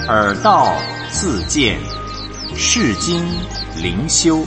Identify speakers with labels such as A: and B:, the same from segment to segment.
A: 耳道自见，世经灵修。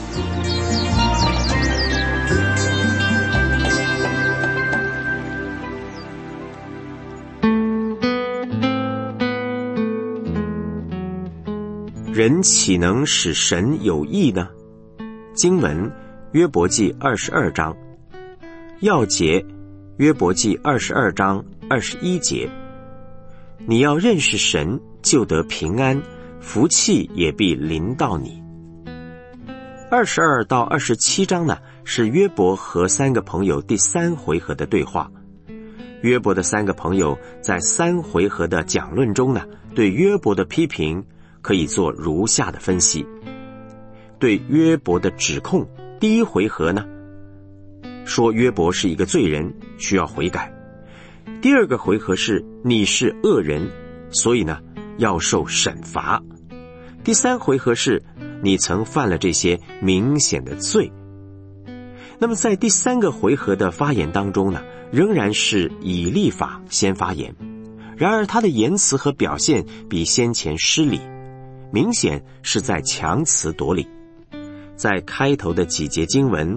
A: 人岂能使神有益呢？经文约伯记22章，要节约伯记22章21节。你要认识神，就得平安，福气也必临到你。22到27章呢，是约伯和3个朋友第3回合的对话。约伯的3个朋友在3回合的讲论中呢，对约伯的批评可以做如下的分析。对约伯的指控，第1回合呢，说约伯是一个罪人，需要悔改。第2个回合是你是恶人，所以呢要受审罚。第3回合是你曾犯了这些明显的罪。那么在第3个回合的发言当中呢，仍然是以利法先发言，然而他的言辞和表现比先前失礼，明显是在强词夺理。在开头的几节经文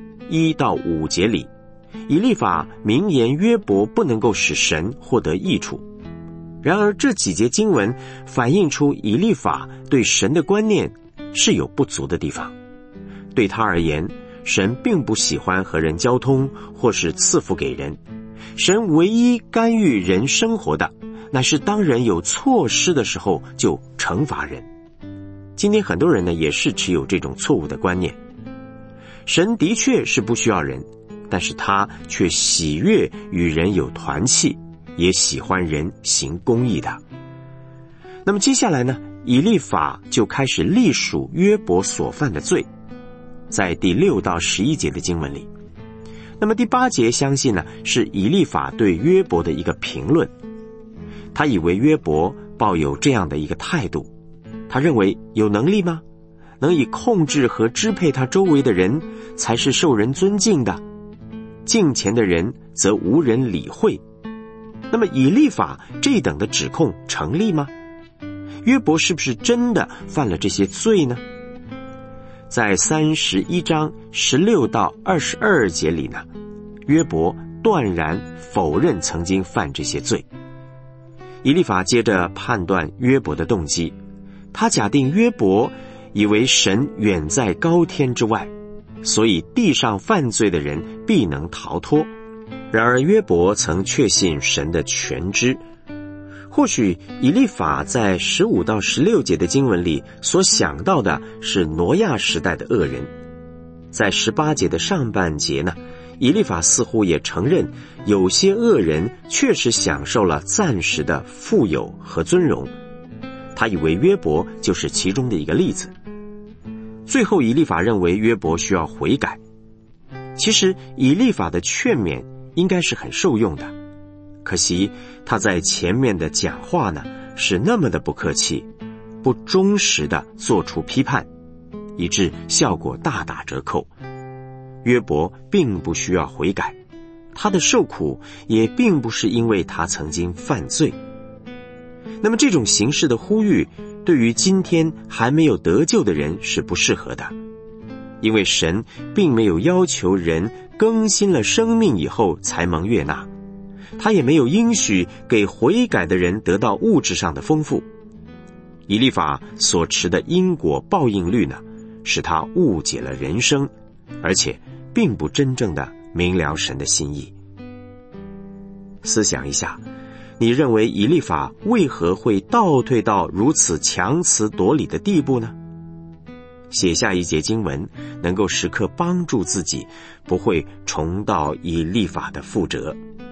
A: 1到5节里，以利法明言约伯不能够使神获得益处。然而这几节经文反映出以利法对神的观念是有不足的地方。对他而言，神并不喜欢和人交通或是赐福给人，神唯一干预人生活的，乃是当人有错失的时候就惩罚人。今天很多人呢也是持有这种错误的观念。神的确是不需要人，但是他却喜悦与人有团契，也喜欢人行公义的。那么接下来呢，以利法就开始历数约伯所犯的罪，在第6到11节的经文里。那么第8节相信呢，是以利法对约伯的一个评论。他以为约伯抱有这样的一个态度，他认为有能力吗？能以控制和支配他周围的人才是受人尊敬的，敬虔的人则无人理会。那么以利法这等的指控成立吗？约伯是不是真的犯了这些罪呢？在31章16到22节里呢，约伯断然否认曾经犯这些罪。以利法接着判断约伯的动机，他假定约伯以为神远在高天之外，所以地上犯罪的人必能逃脱。然而约伯曾确信神的全知。或许以利法在15到16节的经文里所想到的是挪亚时代的恶人。在18节的上半节呢，以利法似乎也承认有些恶人确实享受了暂时的富有和尊荣，他以为约伯就是其中的一个例子。最后以利法认为约伯需要悔改。其实以利法的劝勉应该是很受用的，可惜他在前面的讲话呢，是那么的不客气，不忠实的做出批判，以致效果大打折扣。约伯并不需要悔改，他的受苦也并不是因为他曾经犯罪。那么这种形式的呼吁对于今天还没有得救的人是不适合的，因为神并没有要求人更新了生命以后才蒙悦纳，他也没有应许给悔改的人得到物质上的丰富。以利法所持的因果报应律呢，使他误解了人生，而且并不真正的明了神的心意。思想一下，你认为以利法为何会倒退到如此强词夺理的地步呢？写下一节经文，能够时刻帮助自己，不会重蹈以利法的覆辙。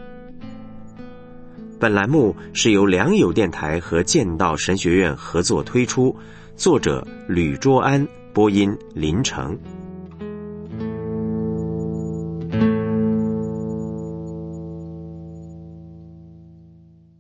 A: 本栏目是由良友电台和剑道神学院合作推出，作者吕卓安，播音林成。